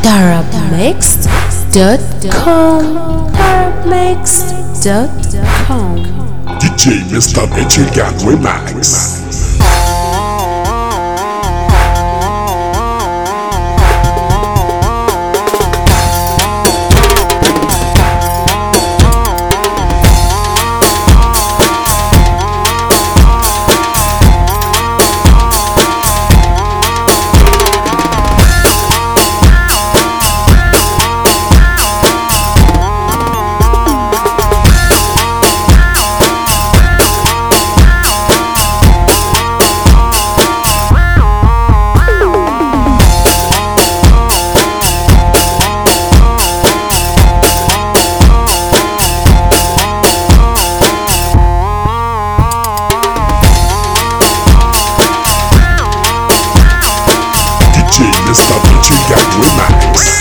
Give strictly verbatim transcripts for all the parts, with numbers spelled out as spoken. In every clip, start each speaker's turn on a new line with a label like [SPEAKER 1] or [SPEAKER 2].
[SPEAKER 1] Arab Mixed dot com Arab Mixed dot com
[SPEAKER 2] دي جي مستر اتش كان ريماكس. Mr. Mitchell got Remax.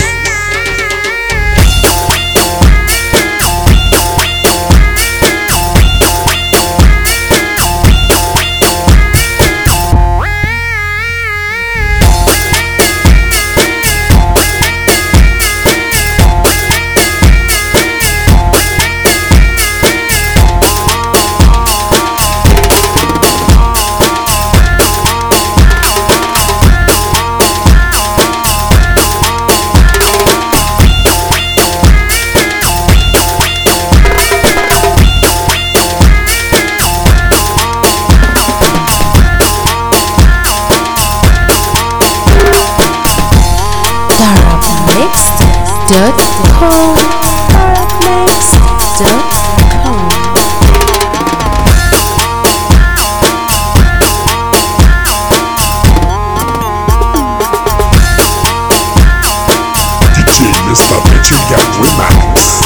[SPEAKER 1] dot com Arab Mixed dot com
[SPEAKER 2] دي جي مستر Mitchell got Remax.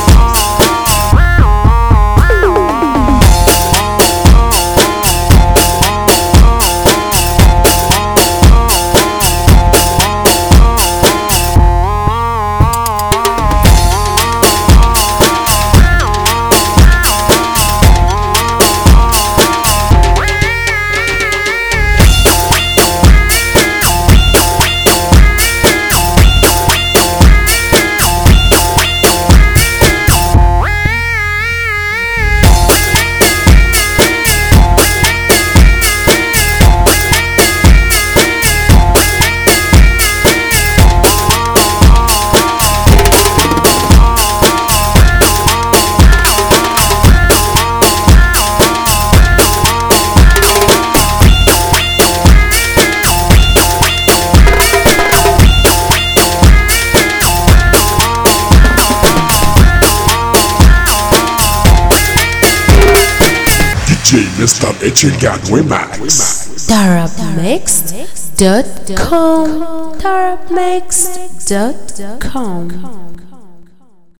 [SPEAKER 2] دي جي مستر اتش got Remax.
[SPEAKER 1] Arab Mixed dot com Arab Mixed dot com